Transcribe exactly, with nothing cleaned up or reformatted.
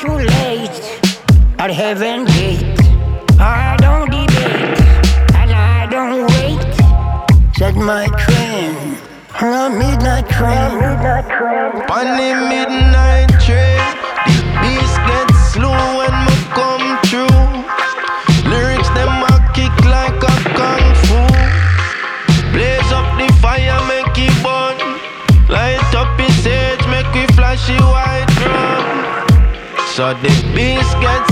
too late at heaven gate. I don't debate and I don't wait. Set my train on a midnight train. On the midnight train, the beast gets slow when me come through. Lyrics them a kick like a kung fu. Blaze up the fire, make it burn. Light up his edge, make we flashy white drum. So the beast gets